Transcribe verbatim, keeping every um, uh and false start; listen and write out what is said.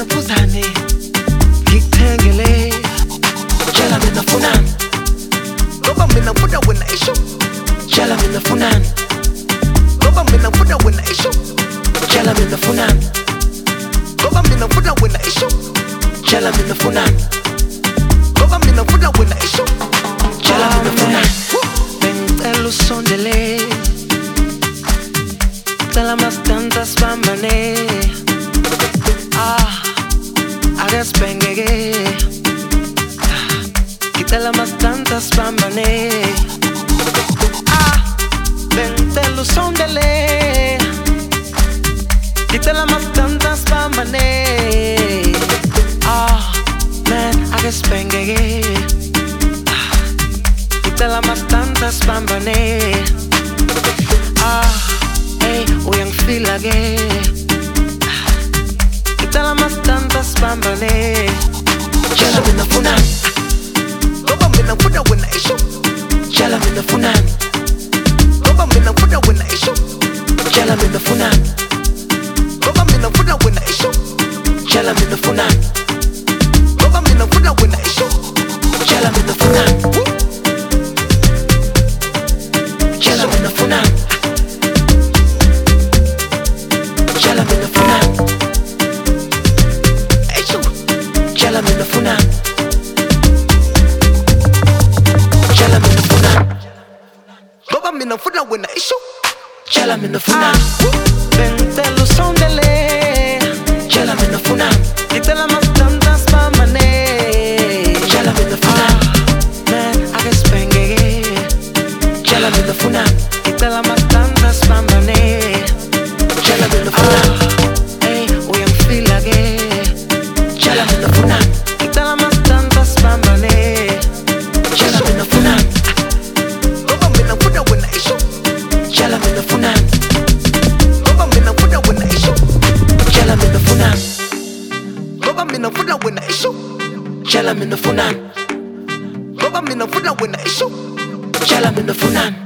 mina phuzane ngikuthengele tshela mina funani ngoba mina ngifuna wena isho tshela mina funani ngoba mina ngifuna wena isho tshela mina funani ngoba mina ngifuna wena isho tshela mina funani ngoba mina ngifuna wena isho tshela mina funani bengicela usondele cela mastanza sibambane ah ake sibhengeke ngicela mastanza sibambane ah bengicela usondele ngicela mastanza sibambane ah man ake sibhengeke ngicela mastanza sibambane ah hey uyangifila ke ngicela mastanza sibambane tshela mina funani ngoba mina ngifuna wena isho tshela mina funani ngoba mina ngifuna wena isho tshela mina funani ngoba mina ngifuna wena isho tshela mina funani ngoba mina ngifuna wena isho tshela mina funani tshela mina funani tshela mina funani esho tshela mina funani tshela mina funani ngoba mina ngifuna wena isho tshela mina funani bengicela usondele tshela mina funani ngicela mastanza sibambane tshela mina funani man ake sibhengeke tshela mina funani ngicela mastanza sibambane tshela mina funani hey uyangifila ke tshela mina funani ngicela mastanza sibambane tshela mina funani ngoba mina ngifuna wena isho tshela mina funani ngoba mina ngifuna wena isho tshela mina funani ngoba mina ngifuna wena isho tshela mina funani ngoba mina ngifuna wena isho tshela mina funani